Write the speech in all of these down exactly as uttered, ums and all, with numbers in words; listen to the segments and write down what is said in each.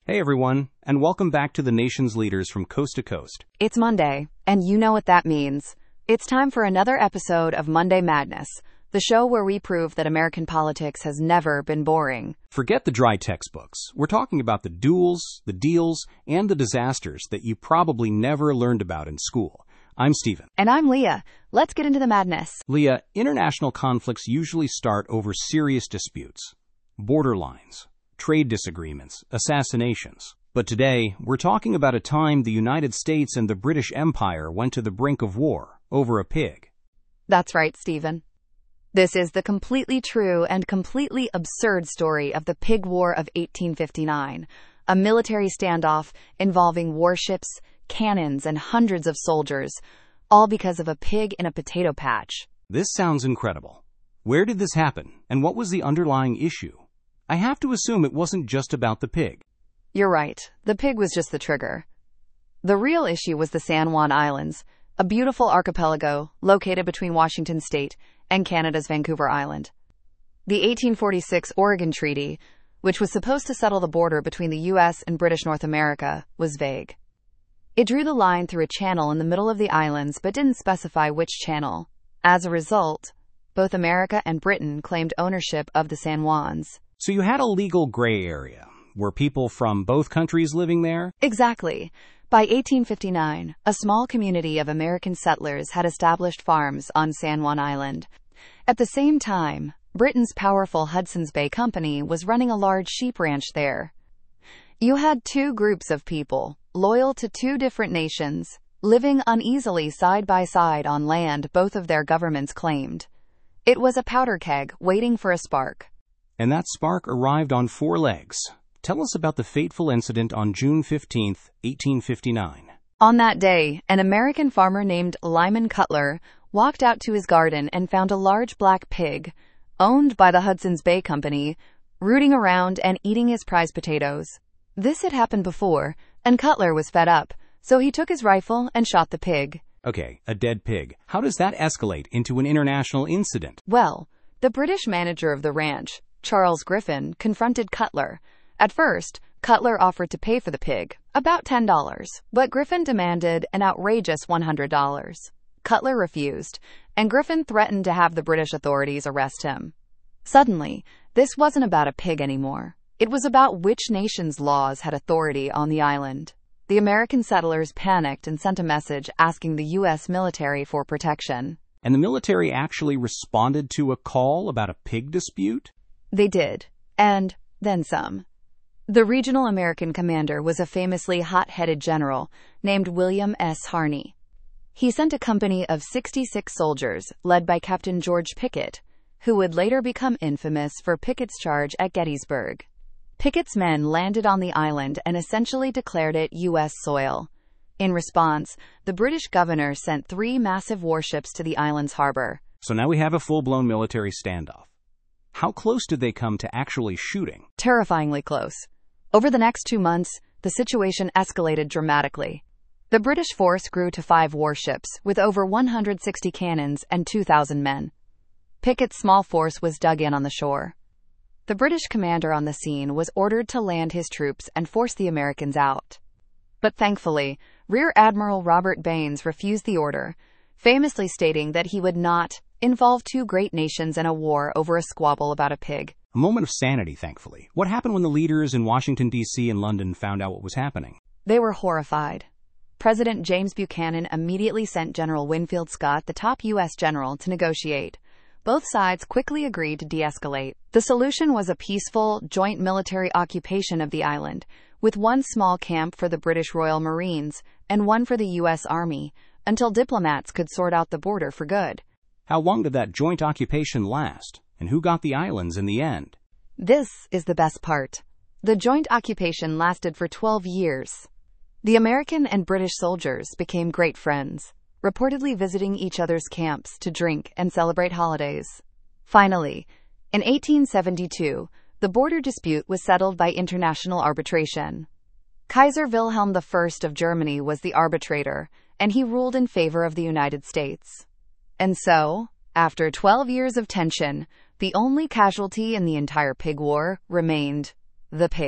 Hey everyone, and welcome back to the nation's leaders from coast to coast. It's Monday, and you know what that means. It's time for another episode of Monday Madness, the show where we prove that American politics has never been boring. Forget the dry textbooks. We're talking about the duels, the deals, and the disasters that you probably never learned about in school. I'm Stephen. And I'm Leah. Let's get into the madness. Leah, international conflicts usually start over serious disputes. Border lines, trade disagreements, assassinations. But today, we're talking about a time the United States and the British Empire went to the brink of war over a pig. That's right, Stephen. This is the completely true and completely absurd story of the Pig War of eighteen fifty-nine, a military standoff involving warships, cannons, and hundreds of soldiers, all because of a pig in a potato patch. This sounds incredible. Where did this happen, and what was the underlying issue? I have to assume it wasn't just about the pig. You're right. The pig was just the trigger. The real issue was the San Juan Islands, a beautiful archipelago located between Washington State and Canada's Vancouver Island. The eighteen forty-six Oregon Treaty, which was supposed to settle the border between the U S and British North America, was vague. It drew the line through a channel in the middle of the islands but didn't specify which channel. As a result, both America and Britain claimed ownership of the San Juans. So you had a legal gray area. Were people from both countries living there? Exactly. By eighteen fifty-nine, a small community of American settlers had established farms on San Juan Island. At the same time, Britain's powerful Hudson's Bay Company was running a large sheep ranch there. You had two groups of people, loyal to two different nations, living uneasily side by side on land both of their governments claimed. It was a powder keg waiting for a spark. And that spark arrived on four legs. Tell us about the fateful incident on June fifteenth, eighteen fifty-nine. On that day, an American farmer named Lyman Cutler walked out to his garden and found a large black pig, owned by the Hudson's Bay Company, rooting around and eating his prize potatoes. This had happened before, and Cutler was fed up, so he took his rifle and shot the pig. Okay, a dead pig. How does that escalate into an international incident? Well, the British manager of the ranch, Charles Griffin, confronted Cutler. At first, Cutler offered to pay for the pig, about ten dollars, but Griffin demanded an outrageous one hundred dollars. Cutler refused, and Griffin threatened to have the British authorities arrest him. Suddenly, this wasn't about a pig anymore. It was about which nation's laws had authority on the island. The American settlers panicked and sent a message asking the U S military for protection. And the military actually responded to a call about a pig dispute? They did, and then some. The regional American commander was a famously hot-headed general named William S. Harney. He sent a company of sixty-six soldiers, led by Captain George Pickett, who would later become infamous for Pickett's charge at Gettysburg. Pickett's men landed on the island and essentially declared it U S soil. In response, the British governor sent three massive warships to the island's harbor. So now we have a full-blown military standoff. How close did they come to actually shooting? Terrifyingly close. Over the next two months, the situation escalated dramatically. The British force grew to five warships, with over one hundred sixty cannons and two thousand men. Pickett's small force was dug in on the shore. The British commander on the scene was ordered to land his troops and force the Americans out. But thankfully, Rear Admiral Robert Baines refused the order, famously stating that he would not involve two great nations in a war over a squabble about a pig. A moment of sanity, thankfully. What happened when the leaders in Washington, D C and London found out what was happening? They were horrified. President James Buchanan immediately sent General Winfield Scott, the top U S general, to negotiate. Both sides quickly agreed to de-escalate. The solution was a peaceful, joint military occupation of the island, with one small camp for the British Royal Marines and one for the U S Army, until diplomats could sort out the border for good. How long did that joint occupation last? And who got the islands in the end? This is the best part. The joint occupation lasted for twelve years. The American and British soldiers became great friends, reportedly visiting each other's camps to drink and celebrate holidays. Finally, in eighteen seventy-two, the border dispute was settled by international arbitration. Kaiser Wilhelm the First of Germany was the arbitrator, and he ruled in favor of the United States. And so, after twelve years of tension, the only casualty in the entire pig war remained the pig.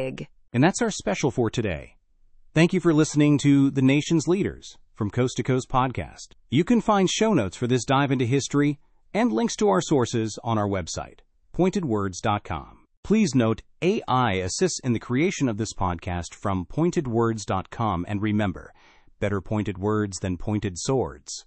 And that's our special for today. Thank you for listening to The Nation's Leaders from Coast to Coast Podcast. You can find show notes for this dive into history and links to our sources on our website, pointed words dot com. Please note, A I assists in the creation of this podcast from pointed words dot com, and remember, better pointed words than pointed swords.